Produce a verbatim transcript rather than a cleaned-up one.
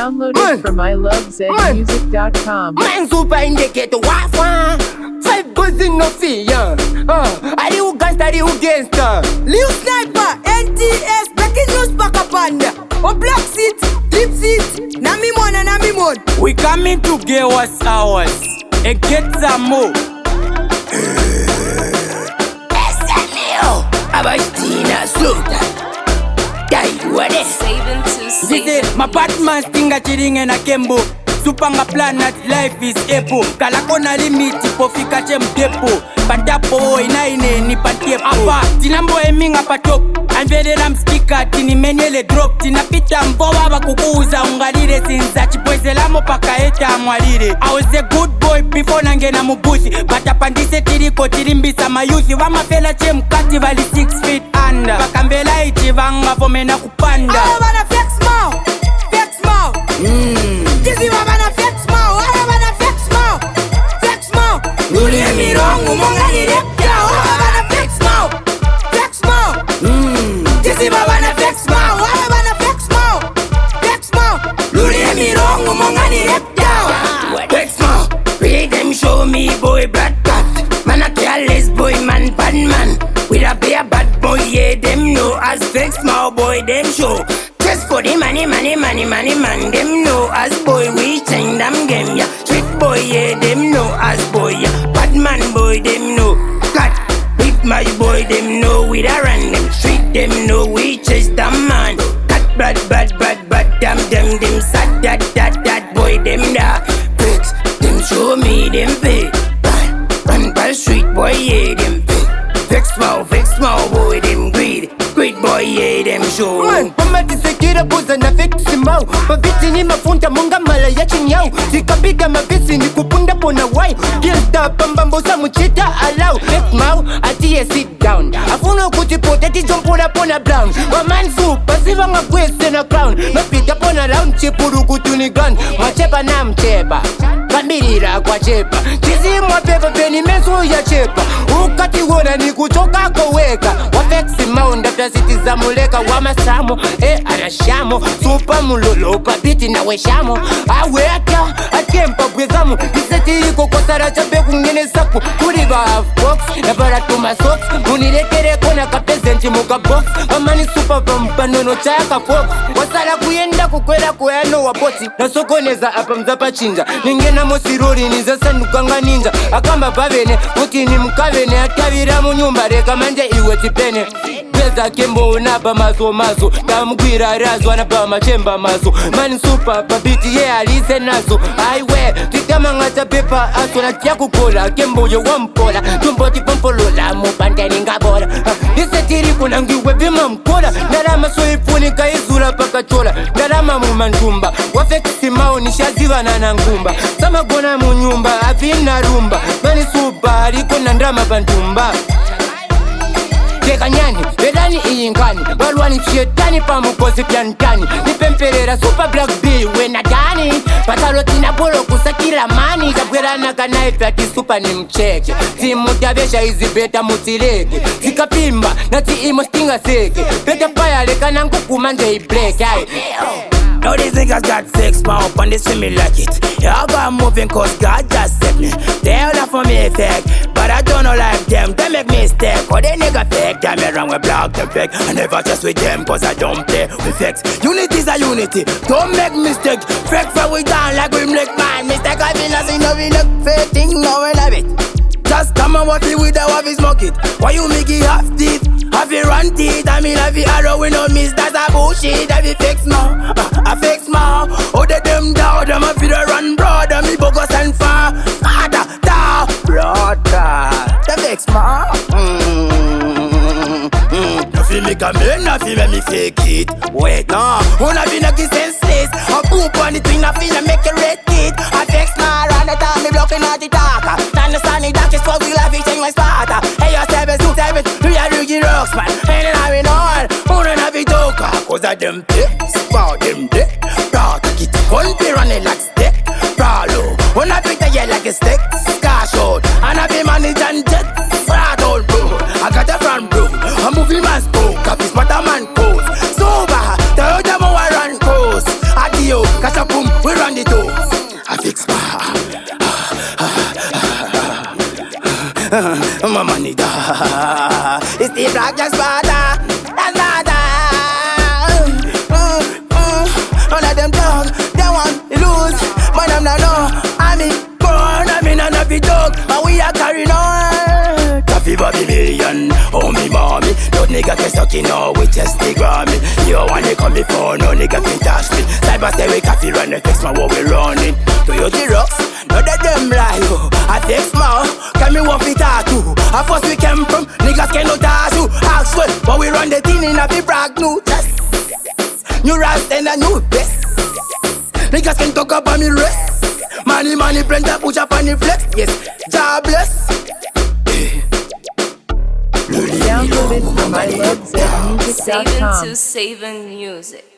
Download it from I love Z music dot com. Man super in the ghetto, what one? Five boys in no fear. Uh, are you gangster, are you gangster? Lil Sniper, N T S, breaking news back up under. O black seat, deep seat, Nami Mon and Nami Mon. We coming to get what's ours and get some more. S M O, Abastina, Slota. This is my Batman stinga chilling and a kembo. Supanga planet life is epo. Kalakona limiti pofika chem depo. Patapo inaine ni patepo. Apa tinambo eminga patop. Anvele ram stika tini menyele drop. Tina pita mbowa bakukuza ungalire sinza chipweze lamo paka eta mwalire. I was a good boy before nangena mubusi. Batapandise tiriko tirimbisa mayuzi. Wama fela chem kati vali six feet under. Bakambela iti vanga fomena kupanda. I wanna flex more, flex more. Mmm. Dizzy wanna flex more, I wanna flex more, flex more. You let me wrong, umonga ni repta. I wanna flex more, flex more. Mmm. Dizzy wanna flex more, I wanna flex more, flex more. You let me wrong, umonga ni repta. Flex more, pay them show me boy bad cat. Man a careless boy, man bad man. With a bear bad boy, yeah them know as flex more boy them show. Just for the money, money, money, money, man. Them know as boy, we change them game, yeah. Street boy, yeah, them know as boy, yeah. Bad man boy, them know. God, big my boy, them know. We da run them street, them know. We chase them man. Cat bad, bad, bad, bad, damn, them, them sad, that, that, that boy, them da. Fix, them show me, them pay. Run, run by street boy, yeah, them pay. Fix small, fix small boy, them greed. Great boy, yeah, them show. Man, mama tisekira buza na fix mau. Maviti ni mafunta munga mala ya chinyau. Zikapiga mavisi ni kupunda pona wai. Gilta pambambo sa muchita alau. Fix mau, atiye sit down. Afuno kutipote ti jompura pona brown. Waman super, siva nga kwese na crown. Mapita pona round, chipuru kutuni gun. Machepa na mchepa, kambirira kwa chepa. Chizi mwapepa peni mesu ya chepa. Ukati wona ni kuchoka koweka. Wafexi mau ndapta siti za muleka. Wamasamo, eh anashamo. Supa mulolo, papiti na weshamo. Aweka, atempa bwezamu. Niseti iko kosara chape kungene saku. Kuriba half box, nabara tuma socks. Unirekere kona kapezenti muka box. Amani super pampanono chaka fox. Wasala kuyenda kukwela kuyano wapoti. Nasokoneza apa mzapa chinja. Ningena mosirori nizasa nukanga ninja. Akamba babene, kuti ni mkavene. Atavira munyumba reka manje iwe tipene. Peza kembo unapa mazo mazo. Tamkwira razo anapa machemba mazo. Mani super papiti ye yeah, alise nazo. Aiwe, tikama ngata pepa aso na tia kukola. Kembo ye wampola. Tumboti pampolola mupante ningabola. Nisetiri kunangiwe bima mkola. Narama soifunika izula paka chola. Narama mumanjumba. Wafekisi mao nishaziva na nangumba. Sama gona munyumba avina rumba. Mani super aliko nandrama bantumba. Teka nyani, bedani iingani. Balwani shetani pa mukozi piantani. Nipemperera super black bill wena dani. Pataloti na bolo kusakira mani. Kabwera naka naife ati super ni mcheke. Timu tabesha hizi beta mutileke. Zika pimba, nati imo stinga seke. Beta paya leka nangu kumanje i break. Now these niggas got sex, my up and they see me like it. Y'all got moving cause God just set me. They all have for me fake, but I don't know like them. They make mistake, or they nigga fake. Damn me wrong, we block them fake. I never just with them cause I don't play with fakes. Unity is a unity, don't make mistake. Fake for we down like we make man mistake. I feel nothing, no we look fake thing, no we love it. Just come and watch it with the waffle smoke it. Why you make it half teeth? Have you run teeth? I mean have you arrow we no miss, that's a bullshit. Have you fix now? Uh, I fix now. Oh they them down, them a feel a run brother. Me bogus and far. Father, da, brother. They fix now. Mmm, mmm. No feel me come in, no feel me fake it. Wait, no. Wanna be lucky senseless. A poop on the thing, I feel I make a red kid. I fix now, run the time, me blocking out the darker. Understand the darkest fuck, we love it, change my starter. Hey, you're seven, two, seven, we are Rugy Rocks, man. Ain't it having on, who don't have it joker? Cause I them dicks, about them dick. Brother, get the gun, be running like stick. Bralo, when I pick the yell like a stick. Scash out, and I be managed and jet. Frat old bro, I got a front bro. A movie man's bro, copy smarter man pose. Sober, the other more run coast. Adio, catch a boom. my money da. It's the black just bada, that's nada. Mm, mm. All of them dog, they want to lose, but I'm not no. I mean, born, I mean, I'm not be dog, but we are carrying on. Coffee Bobby million, oh me mommy. No nigga can suck it now, we just the Grammy. You want to come before, no nigga can touch me. Cyber say we coffee run the fix my what we running. Do you the rocks? No that them lie, oh. I take small, can me walk it tattoo. I first we came from, niggas cannot touch you. Ask well, but we run the thing in a big brag new test. New rats and a new best. Niggas can talk about me rest. Money, money, plenty, push up on the flex. Yes, jobless. Download it from my love zed music dot com. Saving to saving music.